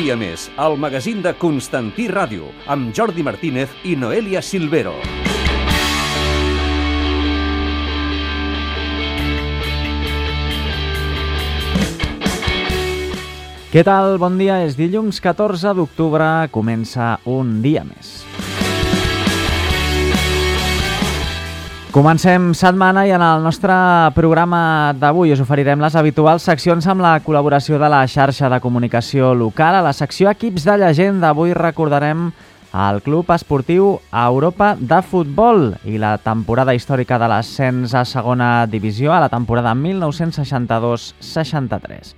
dia més, al magazín de Constantí Ràdio, amb Jordi Martínez i Noelia Silvero. Què tal? Bon dia. És dilluns 14 d'octubre, comença un dia més. Comencem setmana i en el nostre programa d'avui us oferirem les habituals seccions amb la col·laboració de la xarxa de comunicació local. A la secció Equips de Llegenda avui recordarem el Club Esportiu Europa de Futbol i la temporada històrica de l'ascens a segona divisió a la temporada 1962-63.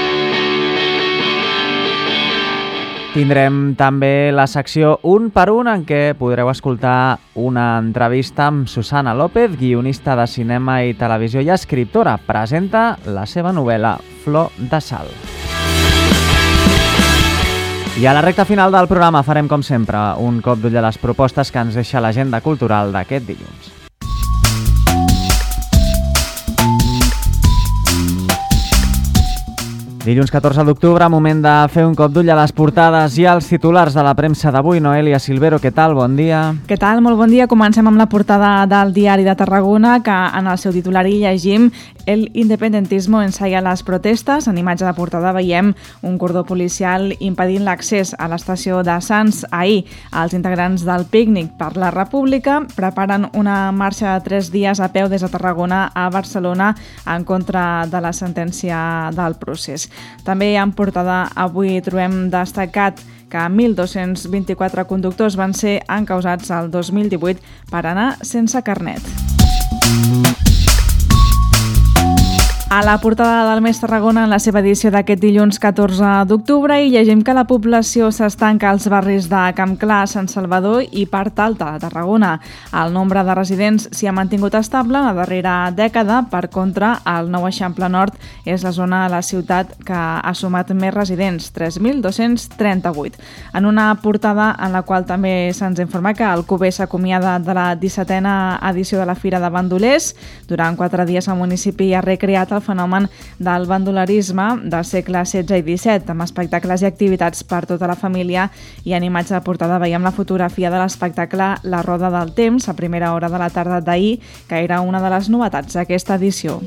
Tindrem també la secció Un per Un, en què podreu escoltar una entrevista amb Susana López, guionista de cinema i televisió i escriptora. Presenta la seva novel·la Flor de Sal. I a la recta final del programa farem, com sempre, un cop d'ull a les propostes que ens deixa l'agenda cultural d'aquest dilluns. Dilluns 14 d'octubre, moment de fer un cop d'ull a les portades i als titulars de la premsa d'avui. Noelia Silvero, què tal? Bon dia. Què tal? Molt bon dia. Comencem amb la portada del Diari de Tarragona, que en el seu titular hi llegim El independentismo ensaya les protestes. En imatge de portada veiem un cordó policial impedint l'accés a l'estació de Sants. Ahir, els integrants del Pícnic per la República preparen una marxa de 3 dies a peu des de Tarragona a Barcelona en contra de la sentència del procés. També en portada avui trobem destacat que 1.224 conductors van ser encausats el 2018 per anar sense carnet. A la portada del Mes Tarragona, en la seva edició d'aquest dilluns 14 d'octubre, hi llegim que la població s'estanca als barris de Camp Clar, Sant Salvador i Part Alta de Tarragona. El nombre de residents s'hi ha mantingut estable en la darrera dècada. Per contra, el Nou Eixample Nord és la zona de la ciutat que ha sumat més residents, 3.238. En una portada en la qual també se'ns informa que el Cuber s'acomiada de la 17a edició de la Fira de Bandolers. Durant 4 dies el municipi ha recreat el fenomen del bandolerisme del segle XVI i XVII, amb espectacles i activitats per tota la família, i en imatge de portada veiem la fotografia de l'espectacle La Roda del Temps, a primera hora de la tarda d'ahir, que era una de les novetats d'aquesta edició.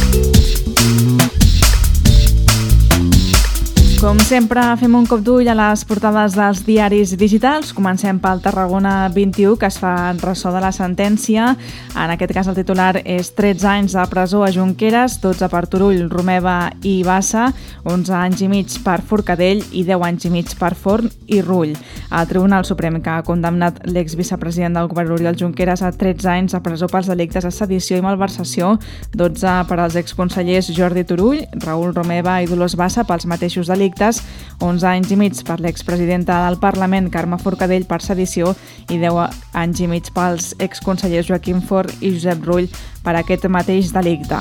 Com sempre, fem un cop d'ull a les portades dels diaris digitals. Comencem pel Tarragona 21, que es fa ressò de la sentència. En aquest cas, el titular és 13 anys de presó a Junqueras, 12 per Turull, Romeva i Bassa, 11 anys i mig per Forcadell i 10 anys i mig per Forn i Rull. El Tribunal Suprem, que ha condemnat l'exvicepresident del govern Oriol Junqueras a 13 anys de presó pels delictes de sedició i malversació, 12 per als exconsellers Jordi Turull, Raül Romeva i Dolors Bassa pels mateixos delictes, 11 anys i mig per l'expresidenta del Parlament, Carme Forcadell, per sedició, i 10 anys i mig pels exconsellers Joaquim Forn i Josep Rull per aquest mateix delicte.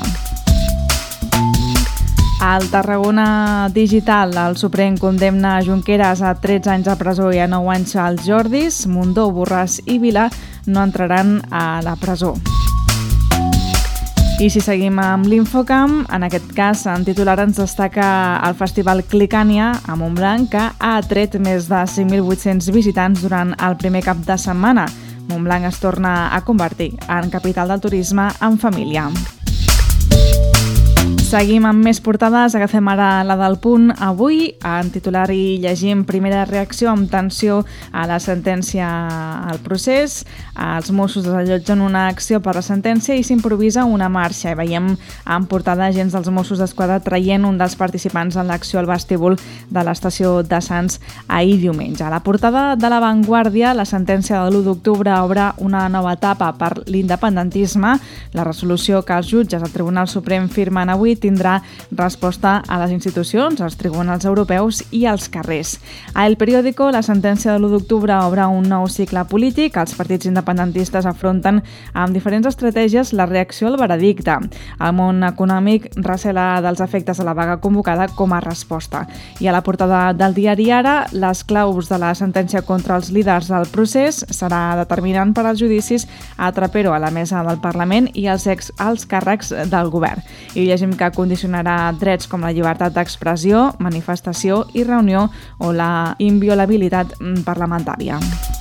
Al Tarragona Digital, el Suprem condemna a Junqueras a 13 anys de presó i a 9 anys als Jordis. Mundó, Borràs i Vila no entraran a la presó. I si seguim amb l'Infocamp, en aquest cas, en titular ens destaca el Festival Clicània a Montblanc, que ha atret més de 5.800 visitants durant el primer cap de setmana. Montblanc es torna a convertir en capital del turisme en família. Seguim amb més portades, agafem ara la del Punt. Avui, en titular hi llegim primera reacció amb tensió a la sentència al procés. Els Mossos desallotgen una acció per la sentència i s'improvisa una marxa. I veiem en portada agents dels Mossos d'Esquadra traient un dels participants en l'acció al vestíbul de l'estació de Sants ahir diumenge. A la portada de La Vanguardia, la sentència de l'1 d'octubre obre una nova etapa per l'independentisme. La resolució que els jutges del Tribunal Suprem firmen avui tindrà resposta a les institucions, als tribunals europeus i als carrers. A El Periódico, la sentència de l'1 d'octubre obre un nou cicle polític. Els partits independentistes afronten amb diferents estratègies la reacció al veredicte. El món econòmic recela dels efectes de la vaga convocada com a resposta. I a la portada del diari Ara, les claus de la sentència contra els líders del procés serà determinant per als judicis a Trapero, a la mesa del Parlament i als càrrecs del govern. I llegim que que condicionarà drets com la llibertat d'expressió, manifestació i reunió o la inviolabilitat parlamentària.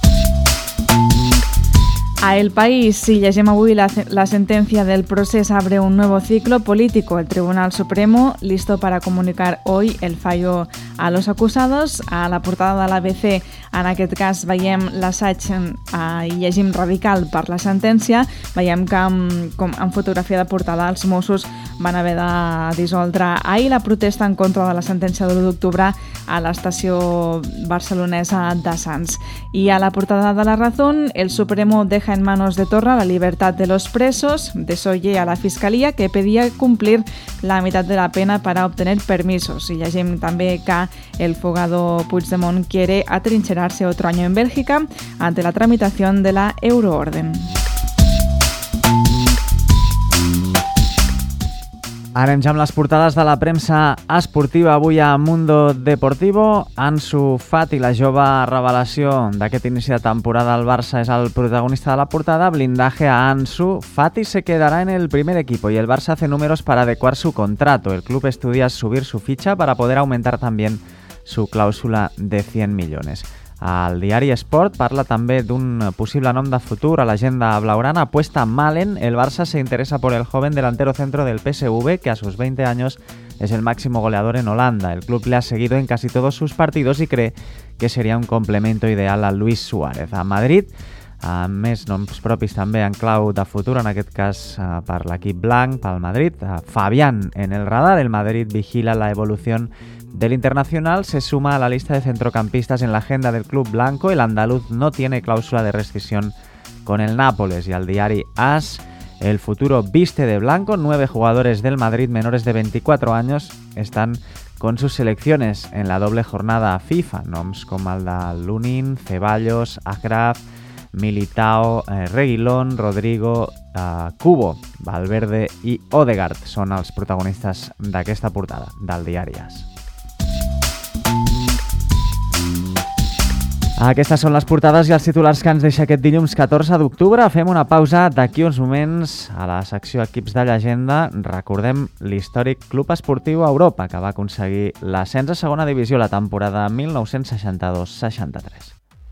A El País, si llegim avui la sentencia del proceso abre un nuevo ciclo político. El Tribunal Supremo, listo para comunicar hoy el fallo a los acusados. A la portada de l'ABC, en aquest cas, veiem l'assaig i llegim radical per la sentència. Veiem que en fotografia de portada els Mossos van haver de dissoldre ahir la protesta en contra de la sentència de l'1 d'octubre a l'estació barcelonesa de Sants. I a la portada de La Razón, el Supremo deja en manos de Torra la libertad de los presos, desoye a la Fiscalía que pedía cumplir la mitad de la pena para obtener permisos. Y llegim també que el fugado Puigdemont quiere atrincherarse otro año en Bélgica ante la tramitación de la Euroorden. Anem ja amb les portades de la premsa esportiva avui a Mundo Deportivo. Ansu Fati, la jove revelació d'aquest inici de temporada al Barça, és el protagonista de la portada. Blindaje a Ansu Fati, se quedará en el primer equipo y el Barça hace números para adecuar su contrato. El club estudia subir su ficha para poder aumentar también su cláusula de 100 millones. El diari Sport parla també d'un possible nom de futur a l'agenda blaugrana. Apuesta Malen. El Barça se interesa por el joven delantero centro del PSV, que a sus 20 años es el máximo goleador en Holanda. El club le ha seguido en casi todos sus partidos y cree que sería un complemento ideal a Luis Suárez. A Madrid, més noms propis també en clau de futur, en aquest cas per l'equip blanc, pel Madrid. Fabián en el radar. El Madrid vigila la evolución del Internacional, se suma a la lista de centrocampistas en la agenda del club blanco. El andaluz no tiene cláusula de rescisión con el Nápoles. Y al diari AS, el futuro viste de blanco. 9 jugadores del Madrid menores de 24 años están con sus selecciones en la doble jornada FIFA. Noms com el de Lunin, Ceballos, Agraf, Militao, Reguilón, Rodrigo, Cubo, Valverde i Odegaard són els protagonistes d'aquesta portada del diari AS. Aquestes són les portades i els titulars que ens deixa aquest dilluns 14 d'octubre. Fem una pausa d'aquí uns moments a la secció Equips de Llegenda. Recordem l'històric Club Esportiu Europa, que va aconseguir l'ascens a segona divisió la temporada 1962-63.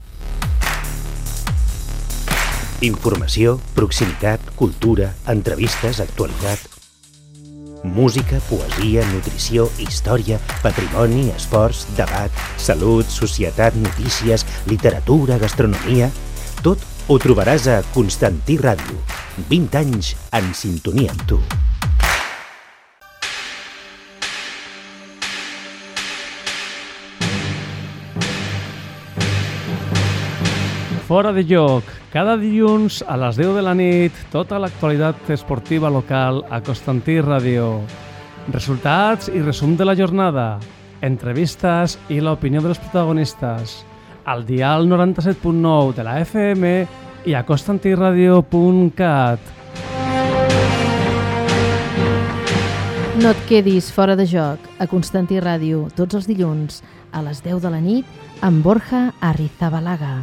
Informació, proximitat, cultura, entrevistes, actualitat. Música, poesia, nutrició, història, patrimoni, esports, debat, salut, societat, notícies, literatura, gastronomia... Tot ho trobaràs a Constantí Ràdio. 20 anys en sintonia amb tu. Fora de lloc. Cada dilluns a les 10 de la nit, tota l'actualitat esportiva local a Constantí Ràdio. Resultats i resum de la jornada, entrevistes i l'opinió dels protagonistes. Al dial 97.9 de la FM i a constantiradio.cat. No et quedis fora de joc a Constantí Ràdio tots els dilluns a les 10 de la nit amb Borja Arrizabalaga.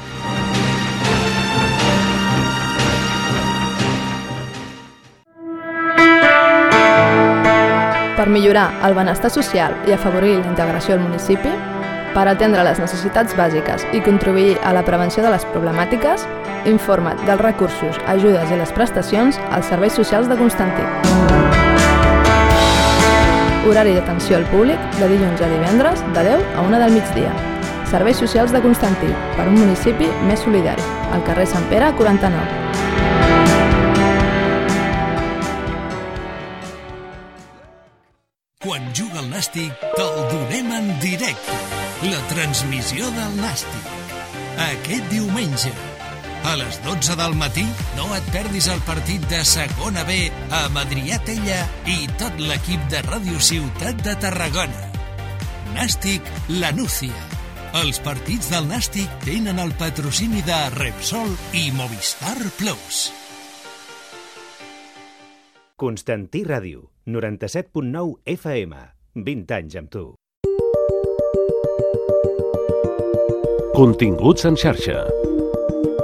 Per millorar el benestar social i afavorir la integració al municipi, per atendre les necessitats bàsiques i contribuir a la prevenció de les problemàtiques, informa't dels recursos, ajudes i les prestacions als serveis socials de Constantí. Horari d'atenció al públic de dilluns a divendres de 10 a 1 del migdia. Serveis socials de Constantí, per un municipi més solidari, al carrer Sant Pere 49. Quan juga el Nàstic, te'l donem en directe. La transmissió del Nàstic. Aquest diumenge, a les 12 del matí, no et perdis el partit de Segona B amb Adrià Tella i tot l'equip de Ràdio Ciutat de Tarragona. Nàstic La Núcia. Els partits del Nàstic tenen el patrocini de Repsol i Movistar Plus. Constantí Ràdio, 97.9 FM. 20 anys amb tu. Continguts en xarxa.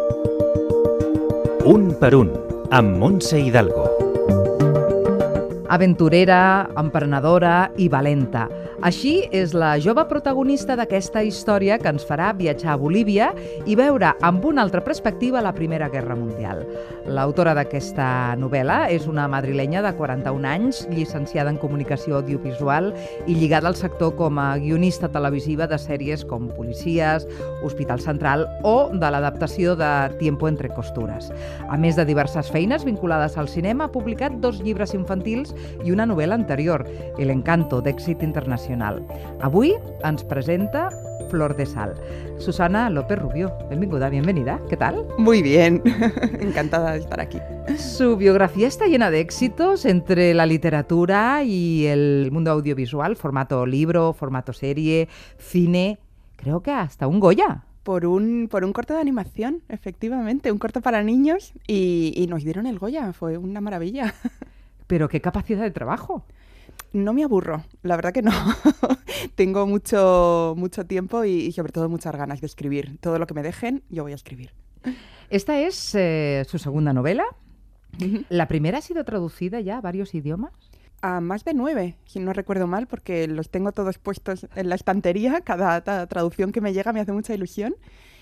Un per un, amb Montse Hidalgo. Aventurera, emprenedora i valenta. Així és la jove protagonista d'aquesta història que ens farà viatjar a Bolívia i veure amb una altra perspectiva la Primera Guerra Mundial. L'autora d'aquesta novel·la és una madrilenya de 41 anys, llicenciada en Comunicació Audiovisual i lligada al sector com a guionista televisiva de sèries com Policies, Hospital Central o de l'adaptació de Tiempo entre costures. A més de diverses feines vinculades al cinema, ha publicat 2 llibres infantils i una novel·la anterior, El Encanto, d'èxit internacional. Avui ens presenta Flor de Sal. Susana López Rubio, benvinguda, bienvenida. ¿Qué tal? Muy bien, encantada de estar aquí. Su biografía está llena de éxitos entre la literatura y el mundo audiovisual, formato libro, formato serie, cine, creo que hasta un Goya. Por un corto de animación, efectivamente, un corto para niños y nos dieron el Goya, fue una maravilla. Pero qué capacidad de trabajo. No me aburro, la verdad que no. Tengo mucho tiempo y sobre todo muchas ganas de escribir. Todo lo que me dejen, yo voy a escribir. Esta es su segunda novela. ¿La primera ha sido traducida ya a varios idiomas? A más de 9, si no recuerdo mal, porque los tengo todos puestos en la estantería. Cada traducción que me llega me hace mucha ilusión.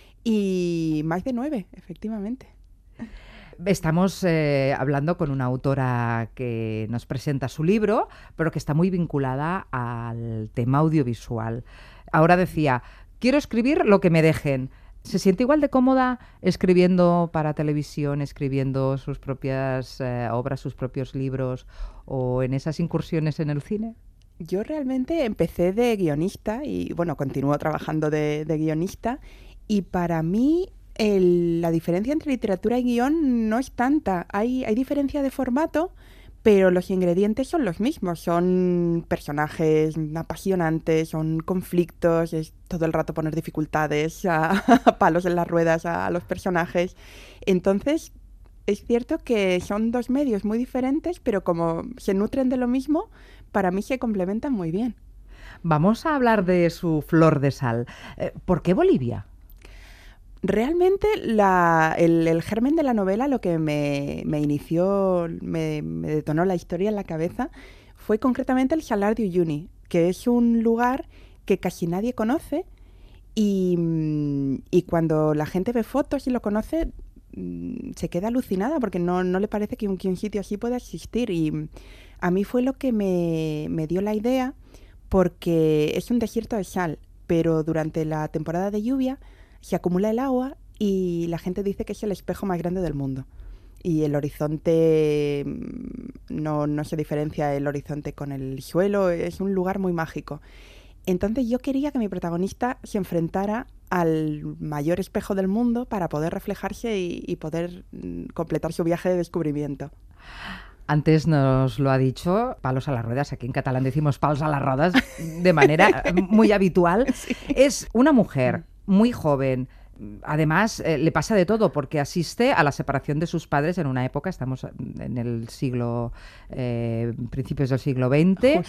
Y más de 9, efectivamente. Estamos hablando con una autora que nos presenta su libro, pero que está muy vinculada al tema audiovisual. Ahora decía, quiero escribir lo que me dejen. ¿Se siente igual de cómoda escribiendo para televisión, escribiendo sus propias obras, sus propios libros, o en esas incursiones en el cine? Yo realmente empecé de guionista y, bueno, continúo trabajando de guionista, y para mí la diferencia entre literatura y guión no es tanta. Hay diferencia de formato, pero los ingredientes son los mismos. Son personajes apasionantes, son conflictos, es todo el rato poner dificultades, palos en las ruedas a los personajes. Entonces, es cierto que son 2 medios muy diferentes, pero como se nutren de lo mismo, para mí se complementan muy bien. Vamos a hablar de su Flor de Sal. ¿Por qué Bolivia? Realmente el germen de la novela, lo que me inició, me detonó la historia en la cabeza, fue concretamente el Salar de Uyuni, que es un lugar que casi nadie conoce y cuando la gente ve fotos y lo conoce se queda alucinada porque no le parece que un sitio así pueda existir. Y a mí fue lo que me dio la idea, porque es un desierto de sal, pero durante la temporada de lluvia se acumula el agua y la gente dice que es el espejo más grande del mundo. Y el horizonte no se diferencia el horizonte con el suelo, es un lugar muy mágico. Entonces yo quería que mi protagonista se enfrentara al mayor espejo del mundo para poder reflejarse y poder completar su viaje de descubrimiento. Antes nos lo ha dicho, palos a las ruedas, aquí en catalán decimos palos a las rodas de manera muy habitual. Sí. Es una mujer muy joven. Además, le pasa de todo porque asiste a la separación de sus padres en una época, estamos en el siglo, principios del siglo XX,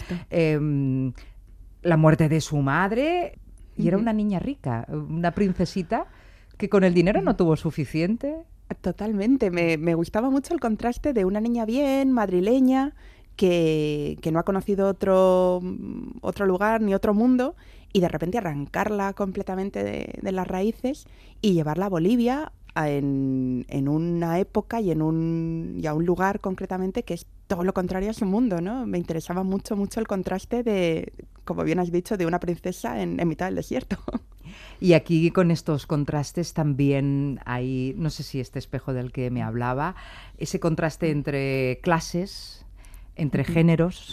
la muerte de su madre, y era una niña rica, una princesita que con el dinero no tuvo suficiente. Totalmente, me gustaba mucho el contraste de una niña bien, madrileña, que no ha conocido otro lugar ni otro mundo, y de repente arrancarla completamente de las raíces y llevarla a Bolivia en una época y a un lugar concretamente que es todo lo contrario a su mundo, ¿no? Me interesaba mucho el contraste de, como bien has dicho, de una princesa en mitad del desierto. Y aquí con estos contrastes también hay, no sé si este espejo del que me hablaba, ese contraste entre clases, entre géneros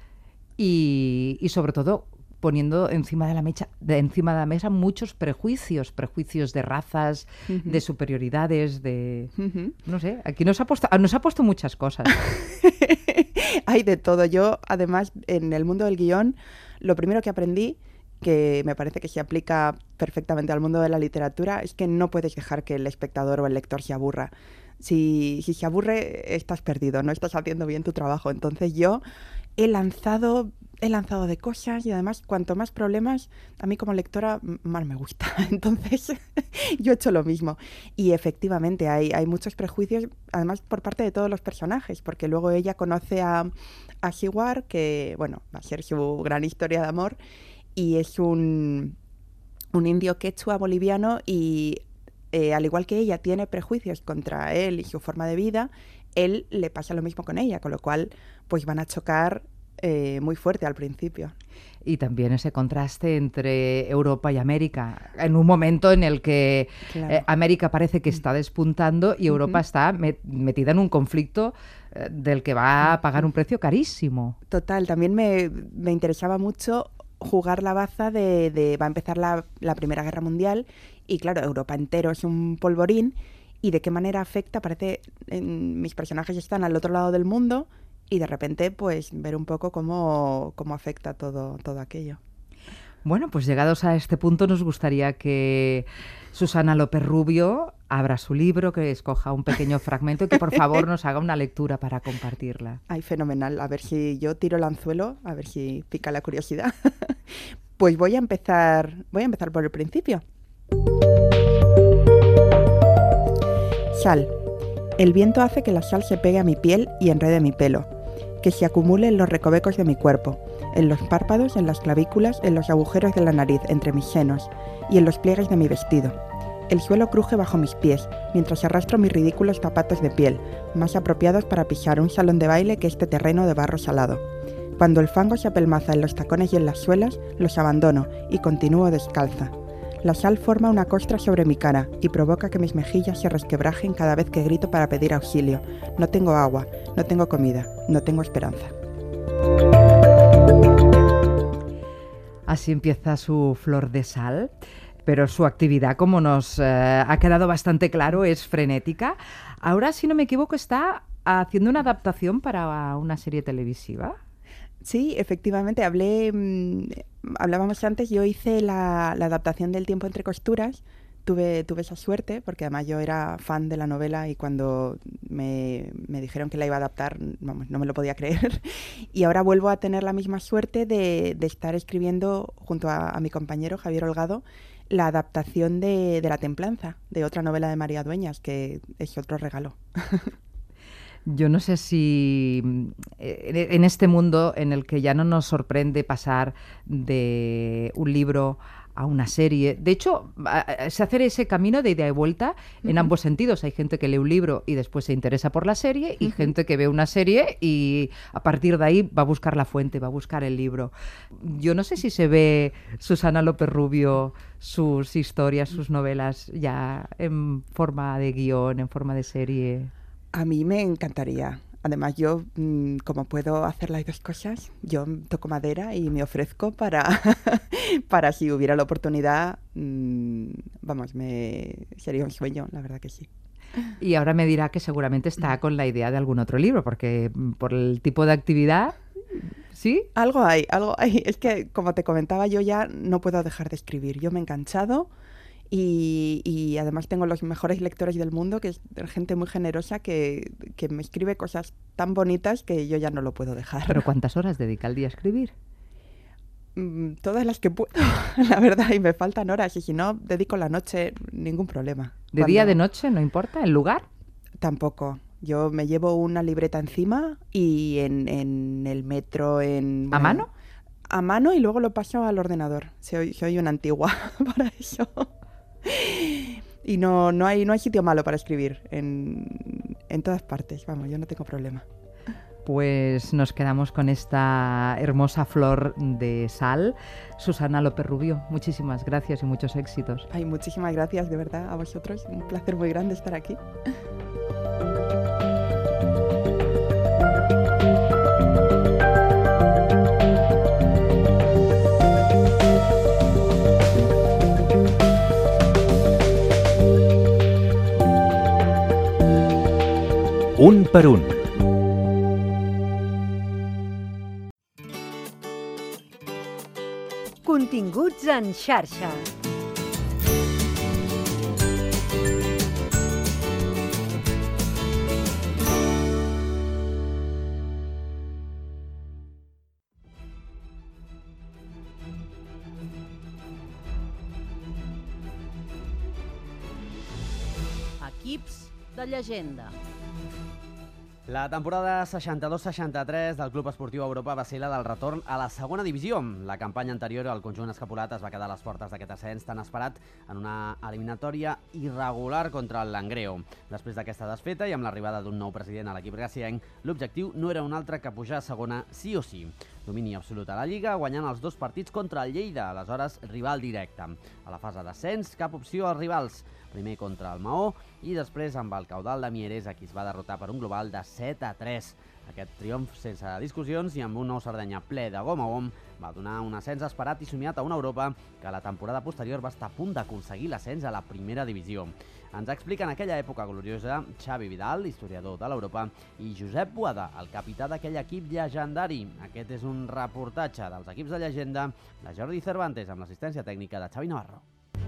y sobre todo poniendo encima de la mesa muchos prejuicios de razas, de superioridades, de... No sé, aquí nos ha puesto muchas cosas. Hay de todo. Yo, además, en el mundo del guión, lo primero que aprendí, que me parece que se aplica perfectamente al mundo de la literatura, es que no puedes dejar que el espectador o el lector se aburra. Si se aburre, estás perdido, no estás haciendo bien tu trabajo. Entonces yo he lanzado de cosas y además cuanto más problemas, a mí como lectora más me gusta. Entonces yo he hecho lo mismo. Y efectivamente hay muchos prejuicios, además por parte de todos los personajes, porque luego ella conoce a Siwar, que bueno, va a ser su gran historia de amor, y es un indio quechua boliviano y al igual que ella tiene prejuicios contra él y su forma de vida, él le pasa lo mismo con ella, con lo cual pues van a chocar muy fuerte al principio. Y también ese contraste entre Europa y América, en un momento en el que Claro. América parece que está despuntando y Europa está metida en un conflicto del que va a pagar un precio carísimo. Total, también me interesaba mucho jugar la baza de va a empezar la Primera Guerra Mundial y claro, Europa entero es un polvorín y de qué manera afecta, parece, mis personajes están al otro lado del mundo y de repente pues ver un poco cómo afecta todo aquello. Bueno, pues llegados a este punto nos gustaría que Susana López Rubio abra su libro, que escoja un pequeño fragmento y que por favor nos haga una lectura para compartirla. Ay, fenomenal. A ver si yo tiro el anzuelo, a ver si pica la curiosidad. Pues voy a empezar por el principio. Sal. El viento hace que la sal se pegue a mi piel y enrede mi pelo, que se acumule en los recovecos de mi cuerpo, en los párpados, en las clavículas, en los agujeros de la nariz, entre mis senos y en los pliegues de mi vestido. El suelo cruje bajo mis pies, mientras arrastro mis ridículos zapatos de piel, más apropiados para pisar un salón de baile que este terreno de barro salado. Cuando el fango se apelmaza en los tacones y en las suelas, los abandono y continúo descalza. La sal forma una costra sobre mi cara y provoca que mis mejillas se resquebrajen cada vez que grito para pedir auxilio. No tengo agua, no tengo comida, no tengo esperanza. Así empieza su Flor de Sal, pero su actividad, como nos ha quedado bastante claro, es frenética. Ahora, si no me equivoco, está haciendo una adaptación para una serie televisiva. Sí, efectivamente, hablábamos antes, yo hice la adaptación del Tiempo entre costuras, tuve esa suerte, porque además yo era fan de la novela y cuando me dijeron que la iba a adaptar, vamos, no me lo podía creer, y ahora vuelvo a tener la misma suerte de estar escribiendo junto a mi compañero Javier Holgado la adaptación de La Templanza, de otra novela de María Dueñas, que es otro regalo. Yo no sé si en este mundo en el que ya no nos sorprende pasar de un libro a una serie. De hecho, se hace ese camino de ida y vuelta en ambos sentidos. Hay gente que lee un libro y después se interesa por la serie y gente que ve una serie y a partir de ahí va a buscar la fuente, va a buscar el libro. Yo no sé si se ve Susana López Rubio, sus historias, sus novelas ya en forma de guión, en forma de serie. A mí me encantaría. Además, yo, como puedo hacer las dos cosas, yo toco madera y me ofrezco para si hubiera la oportunidad, vamos, sería un sueño, la verdad que sí. Y ahora me dirá que seguramente está con la idea de algún otro libro, porque por el tipo de actividad, ¿sí? Algo hay. Es que, como te comentaba, yo ya no puedo dejar de escribir. Yo me he enganchado. Y además tengo los mejores lectores del mundo, que es gente muy generosa que me escribe cosas tan bonitas que yo ya no lo puedo dejar. ¿Pero cuántas horas dedica al día a escribir? Todas las que puedo, la verdad, y me faltan horas. Y si no, dedico la noche, ningún problema. ¿De día, de noche, no importa? ¿El lugar? Tampoco. Yo me llevo una libreta encima y en el metro... ¿A mano? A mano y luego lo paso al ordenador. Soy una antigua para eso. Y no hay sitio malo para escribir en todas partes, vamos, yo no tengo problema. Pues nos quedamos con esta hermosa flor de sal. Susana López Rubio, muchísimas gracias y muchos éxitos. Ay, muchísimas gracias, de verdad, a vosotros. Un placer muy grande estar aquí. Un per un. Continguts en xarxa. Equips de llegenda. La temporada 62-63 del Club Esportiu Europa va ser la del retorn a la segona divisió. La campanya anterior al conjunt escapulat es va quedar a les portes d'aquest ascens tan esperat en una eliminatòria irregular contra el Langreo. Després d'aquesta desfeta i amb l'arribada d'un nou president a l'equip gracienc, l'objectiu no era un altre que pujar a segona sí o sí. Domini absolut a la Lliga, guanyant els 2 partits contra el Lleida, aleshores rival directe. A la fase d'ascens, cap opció als rivals. Primer contra el Maó i després amb el caudal de Mieres, a qui es va derrotar per un global de 7-3. Aquest triomf sense discussions i amb un Nou Sardenya ple de gom a gom va donar un ascens esperat i somiat a una Europa que la temporada posterior va estar a punt d'aconseguir l'ascens a la primera divisió. Ens explica en aquella època gloriosa Xavi Vidal, historiador de l'Europa, i Josep Boada, el capità d'aquell equip llegendari. Aquest és un reportatge dels equips de llegenda de Jordi Cervantes amb l'assistència tècnica de Xavi Navarro.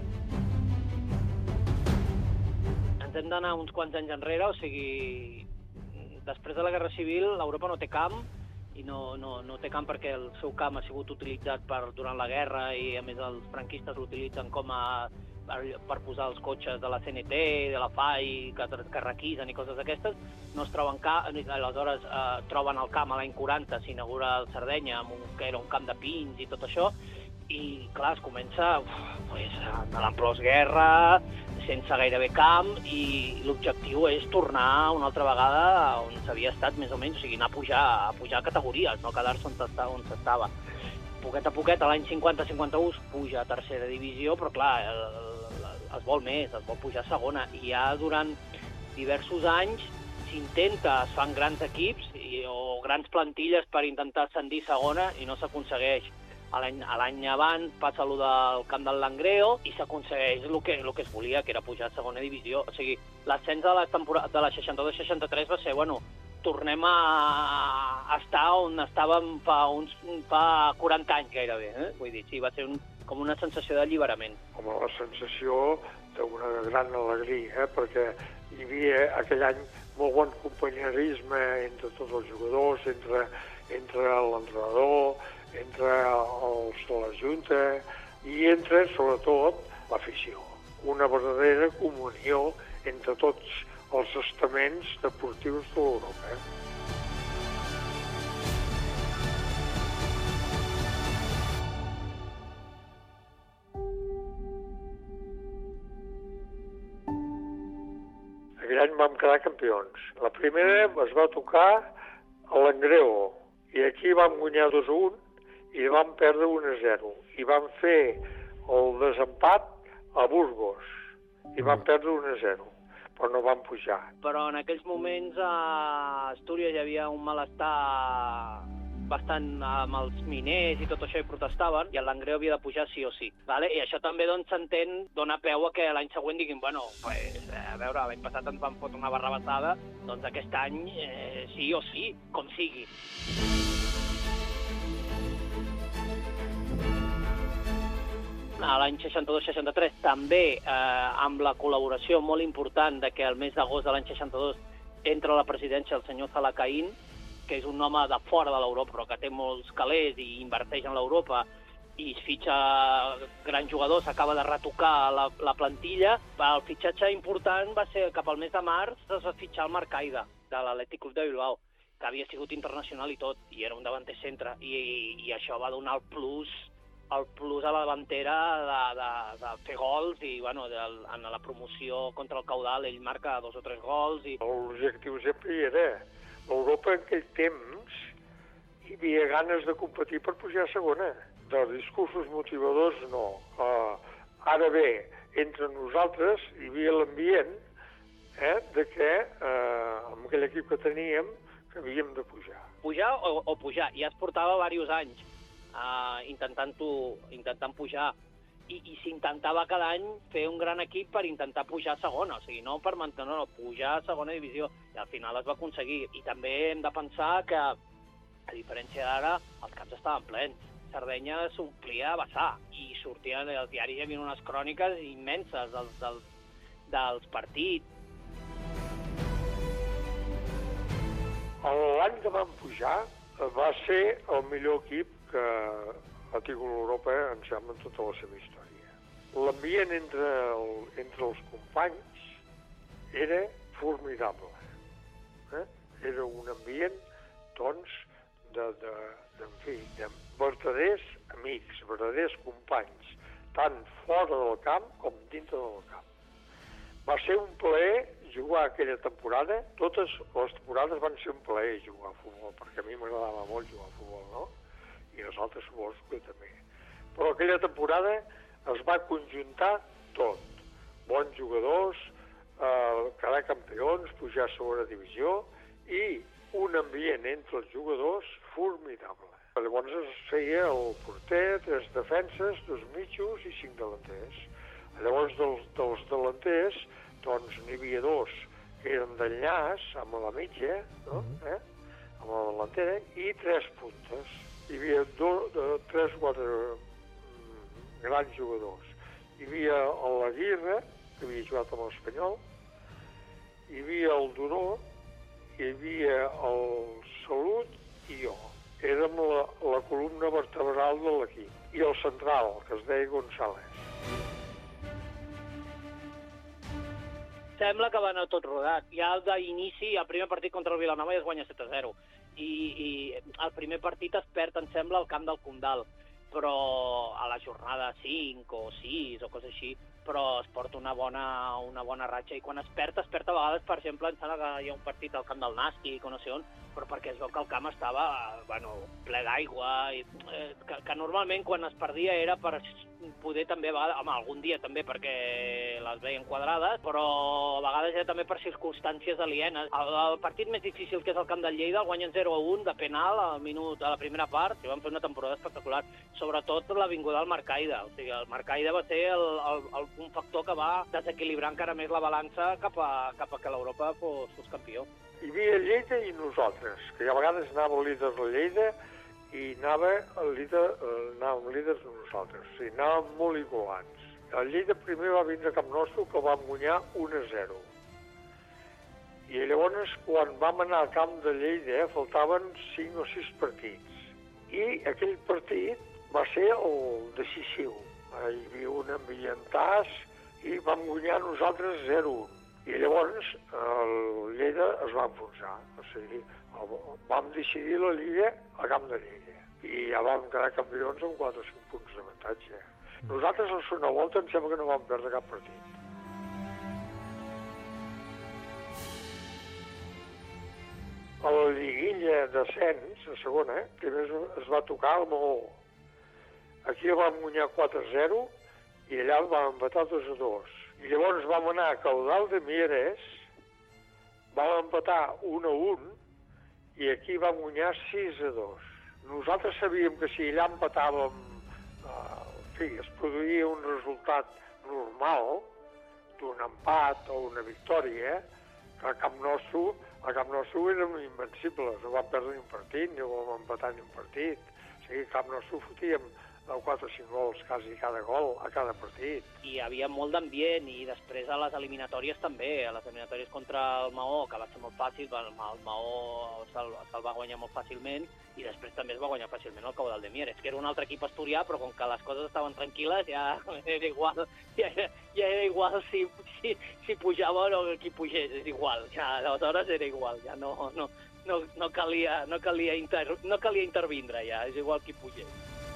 Ens hem d'anar uns quants anys enrere, o sigui, després de la Guerra Civil l'Europa no té camp, i no té camp perquè el seu camp ha sigut utilitzat durant la guerra i a més els franquistes l'utilitzen per posar els cotxes de la CNT, de la FAI, que requisen i coses d'aquestes. No es troben camp, aleshores troben el camp a l'any 40, s'inaugura el Sardenya, que era un camp de pins i tot això, i clar, es comença de la postguerra, sense gairebé camp, i l'objectiu és tornar una altra vegada on s'havia estat més o menys, o sigui, anar a pujar categories, no quedar-se on s'estava. Poquet a poquet, a l'any 50-51 es puja a tercera divisió, però clar, es vol més, es vol pujar a segona, i ja durant diversos anys s'intenta, es fan grans equips o grans plantilles per intentar ascendir a segona i no s'aconsegueix. L'any abans passa allò del camp del Langreo i s'aconsegueix el que es volia, que era pujar a segona divisió. O sigui, l'ascens de la 62-63 va ser, tornem a estar on estàvem fa 40 anys gairebé. Vull dir, sí, va ser com una sensació d'alliberament. Com la sensació d'una gran alegria, perquè hi havia aquell any molt bon companyerisme entre tots els jugadors, entre l'entrenador, entre els de la Junta i entre, sobretot, l'afició. Una verdadera comunió entre tots els estaments deportius de l'Europa. Aquell any vam quedar campions. La primera es va tocar a l'Angreo i aquí vam guanyar 2-1 i vam perdre 1-0. I vam fer el desempat a Burgos i vam perdre 1-0, però no vam pujar. Però en aquells moments a Astúries hi havia un malestar bastant amb els miners i tot això, i protestaven, i el Langreo havia de pujar sí o sí. I això també s'entén, dona peu a que l'any següent diguin, a veure, l'any passat ens van fotre una barrabassada, doncs aquest any sí o sí, com sigui. A l'any 62-63 també amb la col·laboració molt important de que el mes d'agost de l'any 62 entra a la presidència el senyor Zalakain, que és un home de fora de l'Europa però que té molts calés i inverteix en l'Europa i es fitxa grans jugadors, s'acaba de retocar la plantilla. El fitxatge important va ser cap al mes de març, es va fitxar el Marc Aida de l'Atlètic Club de Bilbao, que havia sigut internacional i tot, i era un davanter centre, i això va donar el plus a la davantera de fer gols i en la promoció contra el caudal ell marca 2 o 3 gols. L'objectiu sempre hi era. L'Europa en aquell temps hi havia ganes de competir per pujar a segona. De discursos motivadors no. Ara bé, entre nosaltres hi havia l'ambient de que amb aquell equip que teníem que havíem de pujar. Pujar o pujar, ja es portava diversos anys intentant pujar i s'intentava cada any fer un gran equip per intentar pujar a segona, o sigui, no per mantenir, pujar a segona divisió, i al final es va aconseguir. I també hem de pensar que, a diferència d'ara, els camps estaven plens. Sardenya s'omplia a vessar i sortien als diaris, hi havia unes cròniques immenses dels partits. L'any que vam pujar va ser el millor equip que ha tingut l'Europa, em sembla, en tota la seva història. L'ambient entre els companys era formidable. Era un ambient, doncs, de verdaders amics, verdaders companys, tant fora del camp com dintre del camp. Va ser un plaer jugar aquella temporada. Totes les temporades van ser un plaer jugar a futbol, perquè a mi m'agradava molt jugar a futbol, no? I nosaltres suposo que també. Però aquella temporada es va conjuntar tot. Bons jugadors, quedar campions, pujar a segona divisió i un ambient entre els jugadors formidable. Llavors es feia el porter, 3 defenses, 2 mitjos i 5 delanters. Llavors dels delanters, doncs n'hi havia 2 que eren d'enllaç amb la mitja, no? Amb la delantera, i 3 puntes. Hi havia 3 o 4 grans jugadors. Hi havia l'Aguirre, que havia jugat amb l'Espanyol, hi havia el Duró, hi havia el Salut i jo. Érem la columna vertebral de l'equip. I el central, que es deia González. Sembla que va anar tot rodat. Ja d'inici, el primer partit contra el Vilanova ja es guanya 7-0. I el primer partit es perd, em sembla, al camp del Condal. Però a la jornada 5 o 6 o coses així, però es porta una bona ratxa, i quan es perd a vegades, per exemple, em sembla que hi ha un partit al camp del Nàstic o no sé on, però perquè es veu que el camp estava ple d'aigua, que normalment quan es perdia era per poder també, algun dia també perquè les veien quadrades, però a vegades era també per circumstàncies alienes. El partit més difícil, que és el camp del Lleida, el guanyen 0-1 de penal a la primera part, i van fer una temporada espectacular, sobretot l'avinguda al Marcaida. O sigui, el Marcaida va ser un factor que va desequilibrar encara més la balança cap a que l'Europa fos campió. Hi havia Lleida i nosaltres, que a vegades anava el líder de Lleida i anàvem líders de nosaltres. O sigui, anàvem molt igualats. El Lleida primer va vindre a Camp Nostre, que vam guanyar 1-0. I llavors, quan vam anar al camp de Lleida, faltaven 5 o 6 partits. I aquell partit va ser el decisiu. Hi havia un ambientàs i vam guanyar nosaltres 0-1. I llavors el Lleida es va enfonsar. O sigui, vam decidir la Lliga a camp de Lleida. I ja vam quedar campions amb 4 o 5 punts d'avantatge. Nosaltres a la segona volta em sembla que no vam perdre cap partit. A la lliguilla d'ascens, a segona, primer es va tocar al Maó. Aquí vam guanyar 4-0 i allà vam empatar 2-2. I llavors vam anar a Caudal de Mieres, vam empatar 1-1 i aquí vam guanyar 6-2. Nosaltres sabíem que si allà empatàvem, es produïa un resultat normal d'un empat o una victòria, que a Camp Nostre érem invencibles, no vam perdre ni un partit, ni vam empatar ni un partit. O sigui, a Camp Nostre fotíem 4 o 5 gols quasi cada gol, a cada partit. I hi havia molt d'ambient, i després a les eliminatòries també, a les eliminatòries contra el Maó, que va ser molt fàcil, el Maó se'l va guanyar molt fàcilment, i després també es va guanyar fàcilment el Caudal de Mieres, que era un altre equip asturià, però com que les coses estaven tranquil·les ja era igual si pujava o no qui pugés, és igual, ja aleshores era igual, ja no calia intervindre ja, és igual qui pugés.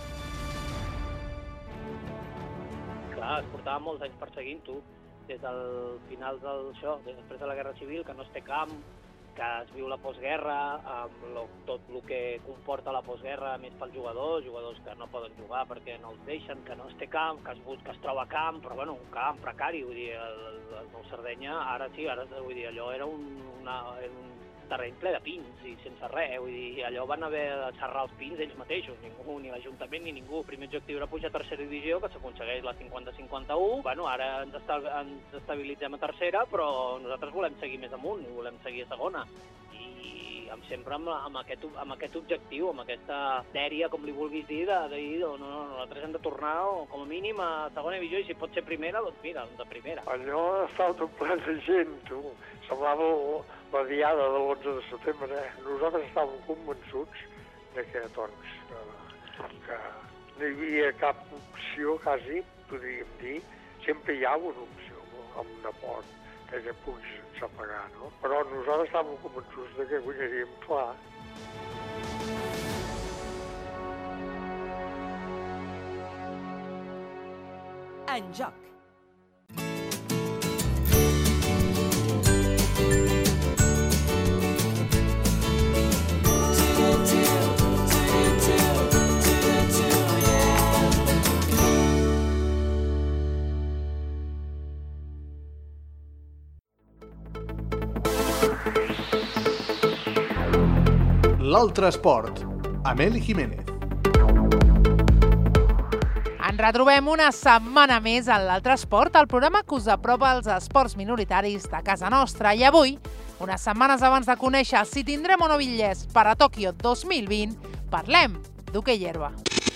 Clar, es portava molts anys perseguint-ho, des del final després de la Guerra Civil, que no es té camp, que es viu la postguerra, amb tot el que comporta la postguerra, més pels jugadors que no poden jugar perquè no els deixen, que no es té camp, que es troba camp, però bueno, un camp precari, vull dir, el Nou Sardenya, vull dir, allò era un terreny ple de pins i sense res, vull dir, allò van haver de serrar els pins ells mateixos, ningú, ni l'Ajuntament ni ningú. El primer objectiu era pujar a tercera divisió, que s'aconsegueix la 50-51. Bueno, ara ens estabilitzem a tercera, però nosaltres volem seguir més amunt, volem seguir a segona. I sempre amb aquest objectiu, amb aquesta dèria, com li vulguis dir, de dir, nosaltres hem de tornar com a mínim a segona divisió, i si pot ser primera, doncs mira, de primera. Allò estava tot ple de gent, tu. Semblava la diada de l'11 de setembre. Nosaltres estàvem convençuts que no hi havia cap opció, quasi, podríem dir. Sempre hi ha una opció amb una port. que pugui sense pagar, no? Però nosaltres estàvem convençuts que guanyaríem clar. En joc. L'altre esport, amb Eli Jiménez. Ens retrobem una setmana més a l'Altre Esport, el programa que us apropa als esports minoritaris de casa nostra. I avui, unes setmanes abans de conèixer si tindrem o no bitllets per a Tòquio 2020, parlem d'hoquei herba.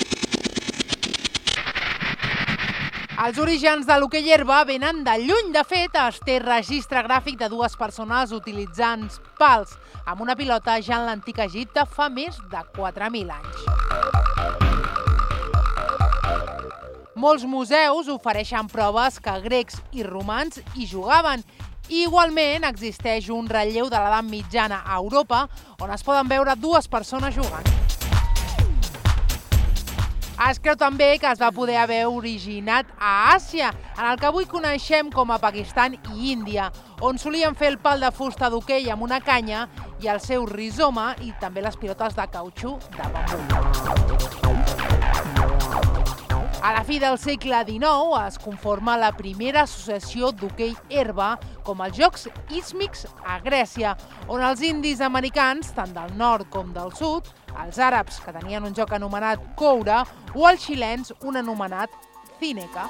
Els orígens de l'hoquei herba venen de lluny. De fet, es té registre gràfic de dues persones utilitzant pals amb una pilota ja en l'antic Egipte fa més de 4.000 anys. Molts museus ofereixen proves que grecs i romans hi jugaven. Igualment, existeix un relleu de l'edat mitjana a Europa on es poden veure dues persones jugant. Es creu també que es va poder haver originat a Àsia, en el que avui coneixem com a Pakistan i Índia, on solien fer el pal de fusta d'hoquei amb una canya i el seu rizoma i també les pilotes de cautxú de bambú. A la fi del segle XIX es conforma la primera associació d'hoquei herba com els Jocs Ístmics a Grècia, on els indis americans, tant del nord com del sud, els àrabs, que tenien un joc anomenat coure, o els xilens, un anomenat cineca.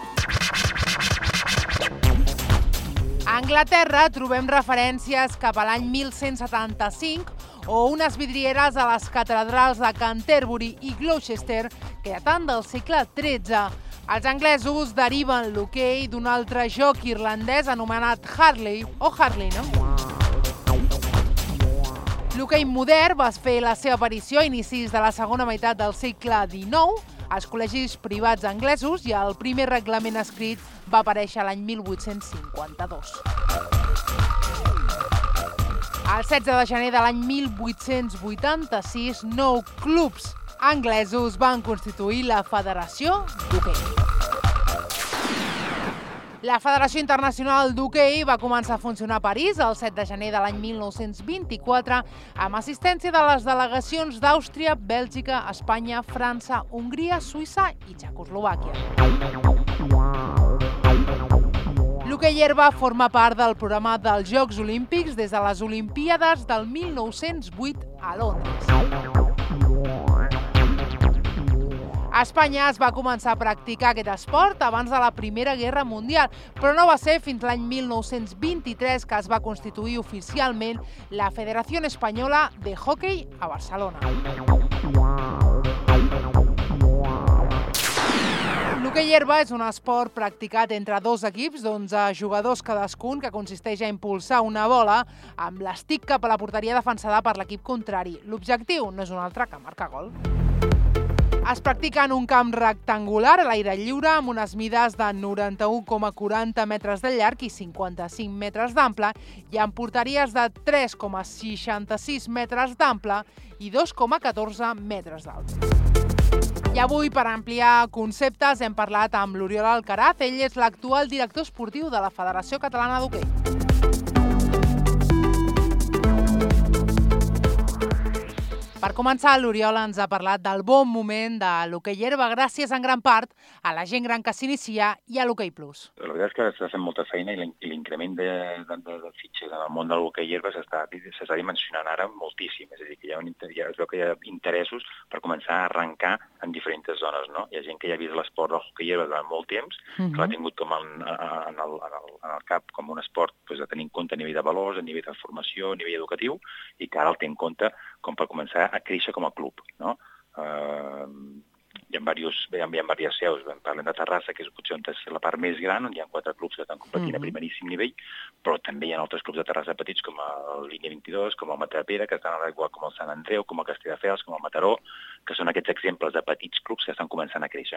A Anglaterra trobem referències cap a l'any 1175 o unes vidrieres a les catedrals de Canterbury i Gloucester que daten del segle XIII. Els anglesos deriven l'hoquei d'un altre joc irlandès anomenat Harley, o Harley, no? L'hoquei modern va fer la seva aparició a inicis de la segona meitat del segle XIX als col·legis privats anglesos i el primer reglament escrit va aparèixer l'any 1852. El 16 de gener de l'any 1886, 9 clubs anglesos van constituir la Federació d'Hoquei. La Federació Internacional d'Hoquei va començar a funcionar a París el 7 de gener de l'any 1924 amb assistència de les delegacions d'Àustria, Bèlgica, Espanya, França, Hongria, Suïssa i Txecoslovàquia. L'hoquei herba forma part del programa dels Jocs Olímpics des de les Olimpíades del 1908 a Londres. A Espanya es va començar a practicar aquest esport abans de la Primera Guerra Mundial, però no va ser fins l'any 1923 que es va constituir oficialment la Federació Espanyola de Hockey a Barcelona. L'hoquei herba és un esport practicat entre dos equips d'11 jugadors cadascun que consisteix a impulsar una bola amb l'estic cap a la porteria defensada per l'equip contrari. L'objectiu no és un altre que marcar gol. Es practica en un camp rectangular a l'aire lliure amb unes mides de 91,40 metres de llarg i 55 metres d'ample i amb porteries de 3,66 metres d'ample i 2,14 metres d'alt. I avui, per ampliar conceptes, hem parlat amb l'Oriol Alcaraz. Ell és l'actual director esportiu de la Federació Catalana d'Hoquei. Per començar, l'Oriol ens ha parlat del bon moment de l'hoquei herba gràcies en gran part a la gent gran que s'inicia i a l'Hoquei Plus. La veritat és que s'ha fet molta feina i l'increment de fitxes en el món de l'hoquei herba s'està dimensionant ara moltíssim. És a dir, que es veu que hi ha interessos per començar a arrencar en diferents zones, no? Hi ha gent que ja ha vist l'esport del hoquei herba durant molt temps, que l'ha tingut com en el cap com un esport de tenir en compte a nivell de valors, a nivell de formació, a nivell educatiu, i que ara el té en compte com per començar a créixer com a club, no? Hi ha diverses seus. Parlem de Terrassa, que és potser on és la part més gran, on hi ha 4 clubs que estan competint a primeríssim nivell, però també hi ha altres clubs de Terrassa petits, com el Línia 22, com el Matapera, que estan igual com el Sant Andreu, com el Castelldefels, com el Mataró, que són aquests exemples de petits clubs que estan començant a créixer.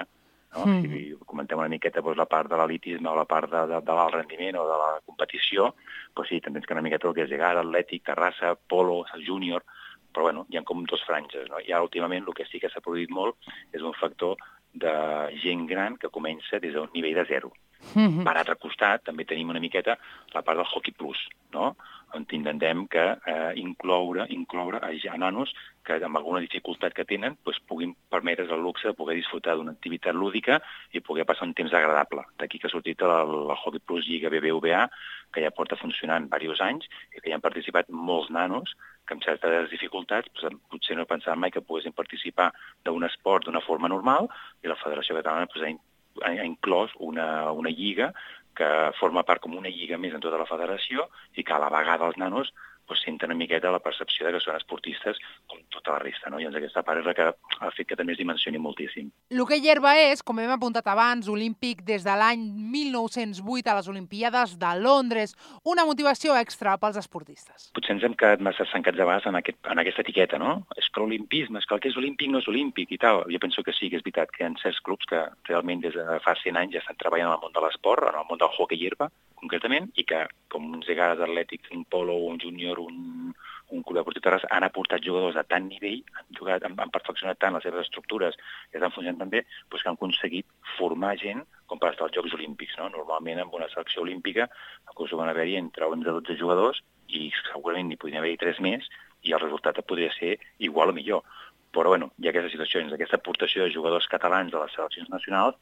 no? Si comentem una miqueta la part de l'elitisme o la part de l'alt rendiment o de la competició, sí, també ens queda una miqueta el que és llegat, atlètic, Terrassa, polo, júnior, però bueno, hi ha com dos franges, no? I ara últimament el que sí que s'ha produït molt és un factor de gent gran que comença des d'un nivell de 0. Per altre costat, també tenim una miqueta la part del hockey plus, no? On intentem que incloure a nanos que amb alguna dificultat que tenen puguin permetre's el luxe de poder disfrutar d'una activitat lúdica i poder passar un temps agradable. D'aquí que ha sortit el Hockey Plus Lliga BBVA, que ja porta funcionant diversos anys i que hi han participat molts nanos que amb certes dificultats potser no pensaven mai que poguessin participar d'un esport d'una forma normal, i la Federació Catalana ha inclòs una lliga que forma part com una lliga més en tota la federació i que a la vegada els nanos senten una miqueta la percepció que són esportistes com tota la resta, no? I aquesta part és la que ha fet que també es dimensioni moltíssim. L'hoquei herba és, com hem apuntat abans, olímpic des de l'any 1908 a les Olimpíades de Londres, una motivació extra pels esportistes. Potser ens hem quedat massa estancats a vegades en aquesta etiqueta, no? És que l'olimpisme, és que el que és olímpic no és olímpic i tal. Jo penso que sí, que és veritat que hi ha certs clubs que realment des de fa 100 anys ja estan treballant en el món de l'esport, en el món del hoquei herba, concretament, i que, com uns egades atlètics, un polo, un júnior, un club deportiu Terrassa, han aportat jugadors de tant nivell, han perfeccionat tant les seves estructures i estan funcionant també, que han aconseguit formar gent com per estar als Jocs Olímpics, no? Normalment amb una selecció olímpica acostumen a haver-hi entre 11 i 12 jugadors i segurament n'hi podrien haver-hi 3 més i el resultat podria ser igual o millor. Però bueno, hi ha aquestes situacions, aquesta aportació de jugadors catalans a les seleccions nacionals,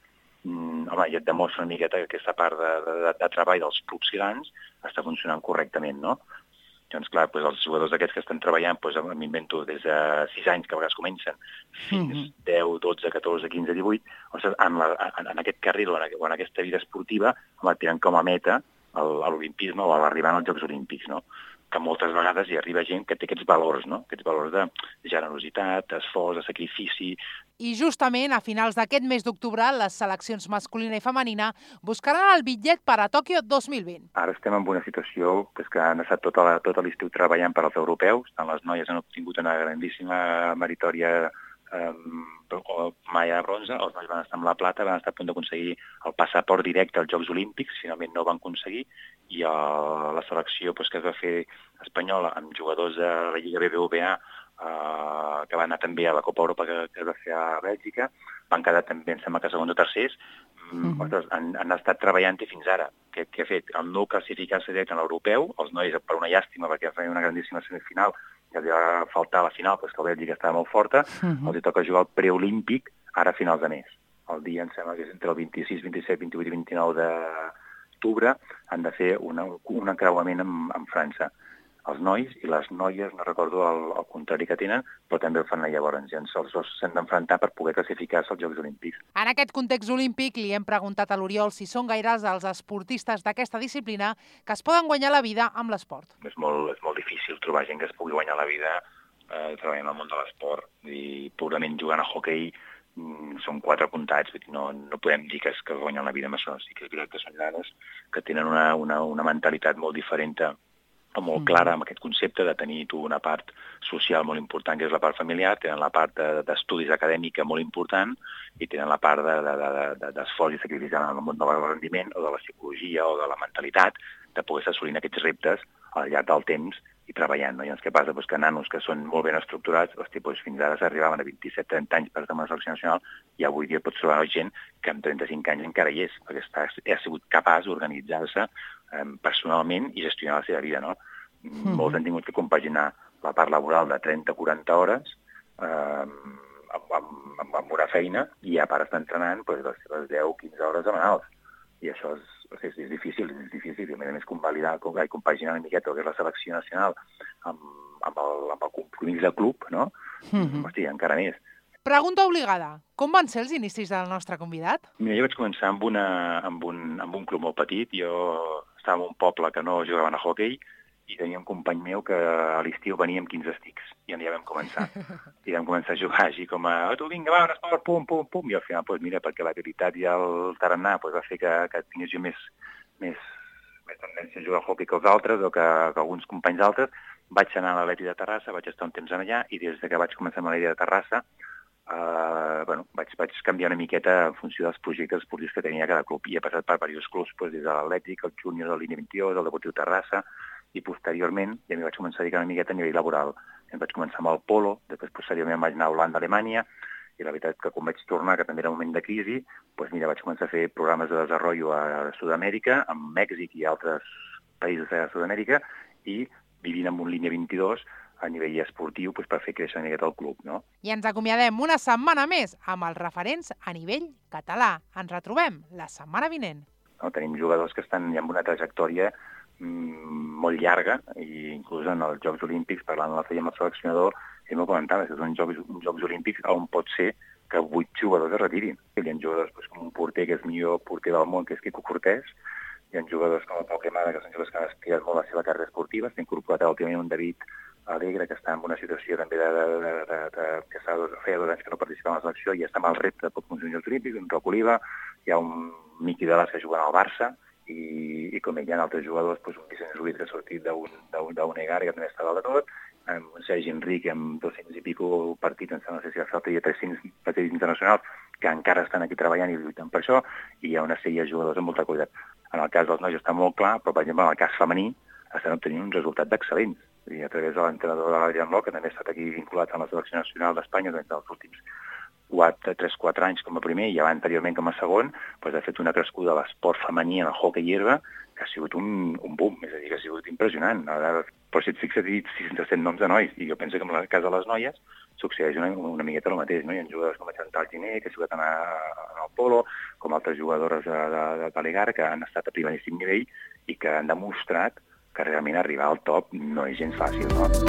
ja et demostra una miqueta que aquesta part de treball dels clubs grans està funcionant correctament, no? Llavors, clar, els jugadors d'aquests que estan treballant, m'invento des de 6 anys, que a vegades comencen, fins 10, 12, 14, 15, 18, en aquest carril o en aquesta vida esportiva, tenen com a meta l'olimpisme o l'arribant als Jocs Olímpics, no? Que moltes vegades hi arriba gent que té aquests valors, no? Aquests valors de generositat, d'esforç, de sacrifici. I justament a finals d'aquest mes d'octubre, les seleccions masculina i femenina buscaran el bitllet per a Tòquio 2020. Ara estem en una situació que han estat tot l'estiu treballant per als europeus. Tant les noies han obtingut una grandíssima meritòria malla de bronze, els nois van estar amb la plata, van estar a punt d'aconseguir el passaport directe als Jocs Olímpics, finalment no ho van aconseguir, i la selecció que es va fer espanyola amb jugadors de la Lliga BBVA que van anar també a la Copa Europa que es va fer a Bèlgica, van quedar també, em sembla que segons o tercers, han estat treballant-hi fins ara. Què ha fet? El no classificar-se directe en l'europeu, els nois per una llàstima perquè feien una grandíssima semifinal, que els va faltar a la final, que la Bèlgica estava molt forta, els toca jugar el preolímpic ara a finals de mes. El dia, em sembla que és entre el 26, 27, 28 i 29 d'octubre, han de fer un encreuament amb França. Els nois i les noies, no recordo el contrari que tenen, però també el fan llavors. Els dos s'han d'enfrontar per poder classificar-se als Jocs Olímpics. En aquest context olímpic li hem preguntat a l'Oriol si són gaires els esportistes d'aquesta disciplina que es poden guanyar la vida amb l'esport. És molt difícil trobar gent que es pugui guanyar la vida treballant en el món de l'esport. I purament jugant a hoquei són 4 apuntats, no podem dir que es guanyen la vida amb això. Sí que crec que són nanes que tenen una mentalitat molt diferent o molt clara amb aquest concepte de tenir una part social molt important, que és la part familiar, tenen la part d'estudis acadèmica molt important i tenen la part d'esforç i sacrifici en el món del rendiment o de la psicologia o de la mentalitat de poder assolir aquests reptes al llarg del temps i treballant. Llavors, què passa? Que nanos que són molt ben estructurats, fins ara s'arribaven a 27-30 anys per estar en una selecció nacional i avui dia pots trobar gent que amb 35 anys encara hi és, perquè ha sigut capaç d'organitzar-se personalment i gestionar la seva vida, no? Molts han tingut que compaginar la part laboral de 30-40 hores amb una feina i a part estar entrenant les seves 10-15 hores setmanals. I això és difícil, i a més convalidar i compaginar una miqueta el que és la selecció nacional amb el compromís de club, no? Hosti, encara més. Pregunta obligada. Com van ser els inicis del nostre convidat? Mira, jo vaig començar amb un club molt petit. Jo estava en un poble que no jugaven a hoquei i tenia un company meu que a l'estiu venia amb 15 estics i ja vam començar. I vam començar a jugar així com a tu vinga, va, esport, pum, pum, pum. I al final, mira, perquè l'habilitat i el tarannà va fer que tingués jo més tendència a jugar a hoquei que els altres o que alguns companys altres. Vaig anar a l'Atleti de Terrassa, vaig estar un temps allà i des que vaig començar amb l'Atleti de Terrassa vaig canviar una miqueta en funció dels projectes esportius que tenia cada club. I he passat per diversos clubs, des de l'Atlètic, el Júnior, el Línia 22, el Deportiu Terrassa, i posteriorment ja m'hi vaig començar a dedicar una miqueta a nivell laboral. Em vaig començar amb el polo, després posteriorment vaig anar a Holanda, Alemanya, i la veritat que quan vaig tornar, que també era un moment de crisi, vaig començar a fer programes de desenvolupament a Sud-amèrica, a Mèxic i altres països de Sud-amèrica, i vivint amb un Línia 22 a nivell esportiu per fer créixer una miqueta el club. I ens acomiadem una setmana més amb els referents a nivell català. Ens retrobem la setmana vinent. Tenim jugadors que estan ja amb una trajectòria molt llarga, i inclús en els Jocs Olímpics, parlant l'altre dia amb el seleccionador, ell m'ho comentava, que són Jocs Olímpics on pot ser que 8 jugadors es retirin. Hi ha jugadors com un porter que és el millor porter del món, que és Quico Cortés, hi ha jugadors com el Pau Cremada, que són jugadors que han estirat molt la seva carrera esportiva, s'ha incorporat últimament un David Alegre, que està en una situació també que feia 2 anys que no participava en la selecció i està amb el repte per uns Jocs Olímpics, un Roc Oliva, hi ha un Miqui de l'As que juga al Barça, i com hi ha altres jugadors, un Vicenç Ruiz que ha sortit d'un Egar, que també està dalt de tot, un Sergi Enrique amb 200 i pico partits, no sé si faltaria 300 partits internacionals, que encara estan aquí treballant i lluitant per això, i hi ha una sèrie de jugadors amb molta qualitat. En el cas dels nois està molt clar, però per exemple en el cas femení estan obtenint un resultat d'excel·lents. A través de l'entrenador de l'Adrián Roc, que també ha estat aquí vinculat a la selecció nacional d'Espanya durant els últims 3-4 anys com a primer i ja anteriorment com a segon, ha fet una crescuda de l'esport femení en el hoquei herba que ha sigut un boom, és a dir, que ha sigut impressionant. Però si et fixes, he dit 607 noms de nois, i jo penso que en el cas de les noies succeeix una miqueta el mateix. Hi ha jugadors com el Chantal Giné, que ha jugat en el polo, com altres jugadores de Balegar, que han estat a primeríssim nivell i que han demostrat que realment arribar al top no és gens fàcil,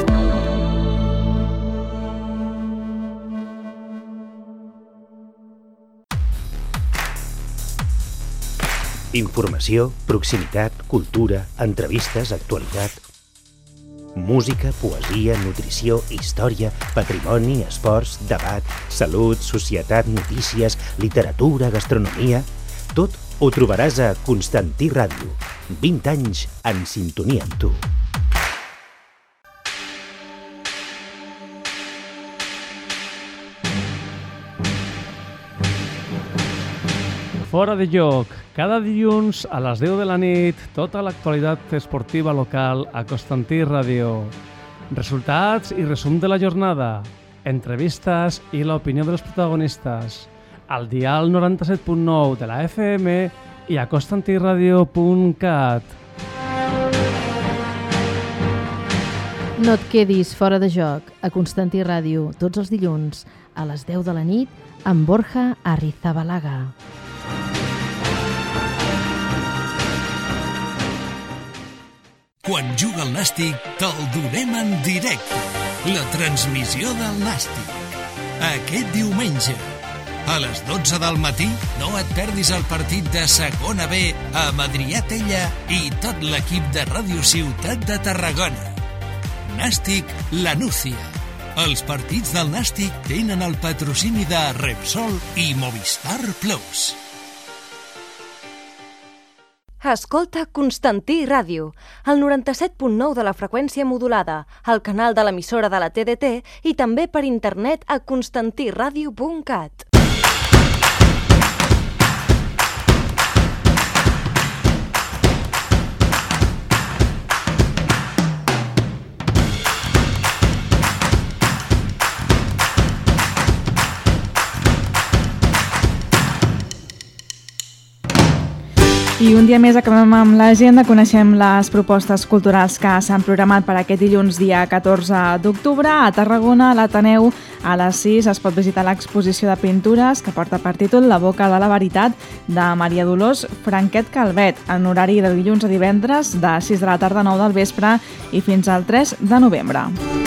Informació, proximitat, cultura, entrevistes, actualitat, música, poesia, nutrició, història, patrimoni, esports, debat, salut, societat, notícies, literatura, gastronomia... Tot ho trobaràs a Constantí Ràdio. 20 anys en sintonia amb tu. Fora de lloc. Cada dilluns a les 10 de la nit, tota l'actualitat esportiva local a Constantí Ràdio. Resultats i resum de la jornada, entrevistes i l'opinió dels protagonistes. Al dial 97.9 de la FM i a constantiradio.cat. No et quedis fora de joc a Constantí Ràdio tots els dilluns a les 10 de la nit amb Borja Arrizabalaga. Quan juga el Nàstic, te'l donem en directe. La transmissió del Nàstic. Aquest diumenge, a les 12 del matí, no et perdis el partit de Segona B amb Adrià Tella i tot l'equip de Ràdio Ciutat de Tarragona. Nàstic La Núcia. Els partits del Nàstic tenen el patrocini de Repsol i Movistar Plus. Escolta Constantí Ràdio, el 97.9 de la freqüència modulada, al canal de l'emissora de la TDT i també per internet a constantiradio.cat. I un dia més acabem amb l'agenda, coneixem les propostes culturals que s'han programat per aquest dilluns dia 14 d'octubre. A Tarragona, a l'Ateneu, a les 6 es pot visitar l'exposició de pintures que porta per títol La boca de la veritat de Maria Dolors Franquet Calvet, en horari de dilluns a divendres de 6 de la tarda a 9 del vespre i fins al 3 de novembre.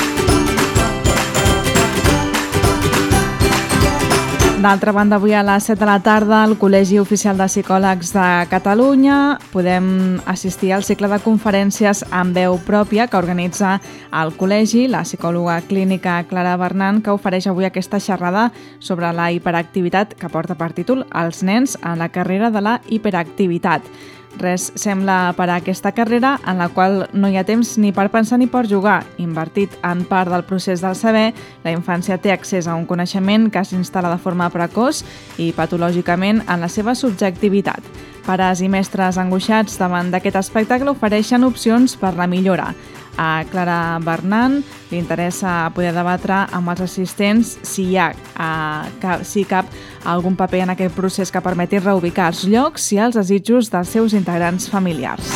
D'altra banda, avui a les 7 de la tarda al Col·legi Oficial de Psicòlegs de Catalunya podem assistir al cicle de conferències amb veu pròpia que organitza el col·legi la psicòloga clínica Clara Bernant, que ofereix avui aquesta xerrada sobre la hiperactivitat que porta per títol Els nens en la carrera de la hiperactivitat. Res sembla parar aquesta carrera en la qual no hi ha temps ni per pensar ni per jugar. Invertit en part del procés del saber, la infància té accés a un coneixement que s'instal·la de forma precoç i patològicament en la seva subjectivitat. Pares i mestres angoixats davant d'aquest espectacle ofereixen opcions per la millora. A Clara Bernant li interessa poder debatre amb els assistents si cap algun paper en aquest procés que permeti reubicar els llocs i els desitjos dels seus integrants familiars.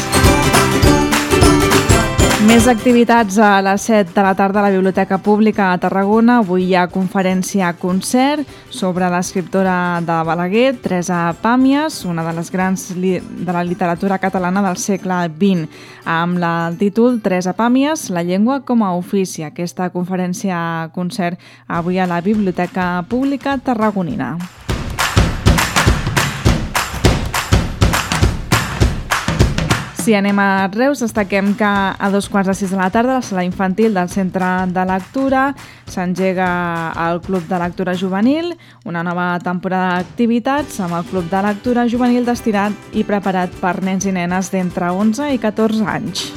Més activitats a les 7 de la tarda a la Biblioteca Pública a Tarragona. Avui hi ha conferència-concert sobre l'escriptora de Balaguer, Teresa Pàmies, una de les grans de la literatura catalana del segle XX, amb el títol Teresa Pàmies, la llengua com a ofici. Aquesta conferència-concert avui a la Biblioteca Pública tarragonina. Si anem a Reus, destaquem que a 5:15 de la tarda a la sala infantil del Centre de Lectura s'engega el Club de Lectura Juvenil, una nova temporada d'activitats amb el Club de Lectura Juvenil destinat i preparat per nens i nenes d'entre 11 i 14 anys.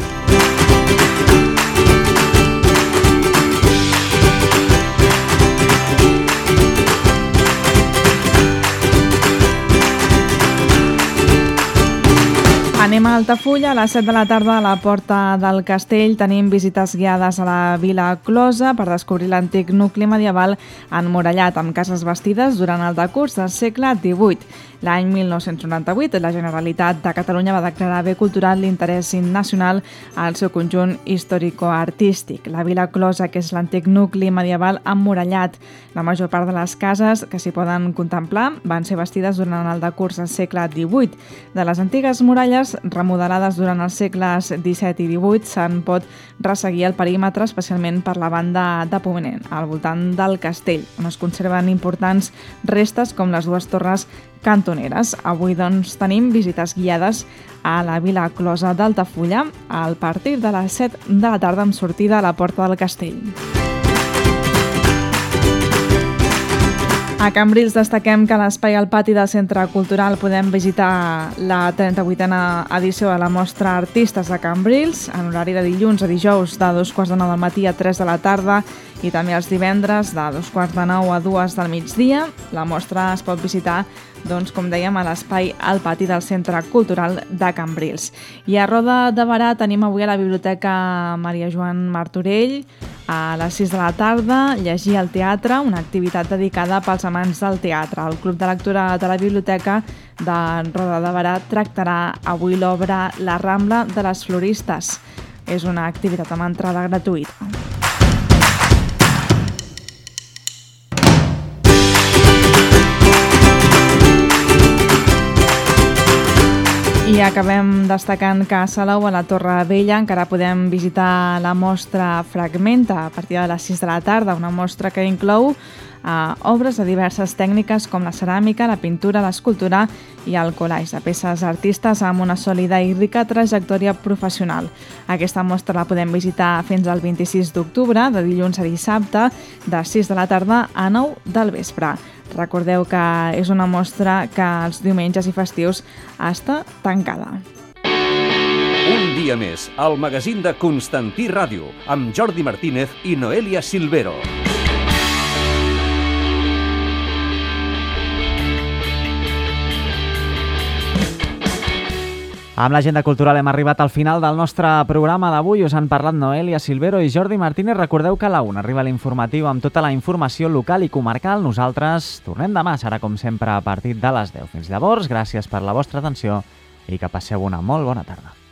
Anem a Altafulla, a les 7 de la tarda a la Porta del Castell tenim visites guiades a la Vila Closa per descobrir l'antic nucli medieval emmurallat amb cases bastides durant el decurs del segle XVIII. L'any 1998 la Generalitat de Catalunya va declarar bé cultural l'interès nacional al seu conjunt històrico-artístic. La Vila Closa, que és l'antic nucli medieval emmurallat. La major part de les cases que s'hi poden contemplar van ser bastides durant el decurs del segle XVIII. De les antigues muralles remodelades durant els segles XVII i XVIII se'n pot resseguir el perímetre, especialment per la banda de ponent, al voltant del castell, on es conserven importants restes com les dues torres cantoneres. Avui doncs tenim visites guiades a la Vila Closa d'Altafulla a partir de les 7 de la tarda amb sortida a la Porta del Castell. A Cambrils destaquem que a l'espai al pati del Centre Cultural podem visitar la 38a edició de la mostra Artistes de Cambrils, en horari de dilluns a dijous de 2:15 del matí a 3 de la tarda i també els divendres de 2:15 a 2 del migdia. La mostra es pot visitar, doncs, com dèiem, a l'espai al pati del Centre Cultural de Cambrils. I a Roda de Berà tenim avui a la Biblioteca Maria Joan Martorell a les 6 de la tarda, llegir al teatre, una activitat dedicada pels amants del teatre. El Club de Lectura de la Biblioteca de Roda de Berà tractarà avui l'obra La Rambla de les Floristes. És una activitat amb entrada gratuïta. I acabem destacant que a Salou, a la Torre Vella, encara podem visitar la mostra Fragmenta a partir de les 6 de la tarda, una mostra que inclou obres de diverses tècniques com la ceràmica, la pintura, l'escultura i el collage, de peces artistes amb una sòlida i rica trajectòria professional. Aquesta mostra la podem visitar fins al 26 d'octubre, de dilluns a dissabte, de 6 de la tarda a 9 del vespre. Recordeu que és una mostra que els diumenges i festius està tancada. Un dia més, al magazín de Constantí Ràdio, amb Jordi Martínez i Noelia Silvero. Amb l'agenda cultural hem arribat al final del nostre programa d'avui. Us han parlat Noelia Silvero i Jordi Martínez. Recordeu que a la 1 arriba l'informatiu amb tota la informació local i comarcal. Nosaltres tornem demà, serà com sempre a partir de les 10. Fins llavors, gràcies per la vostra atenció i que passeu una molt bona tarda.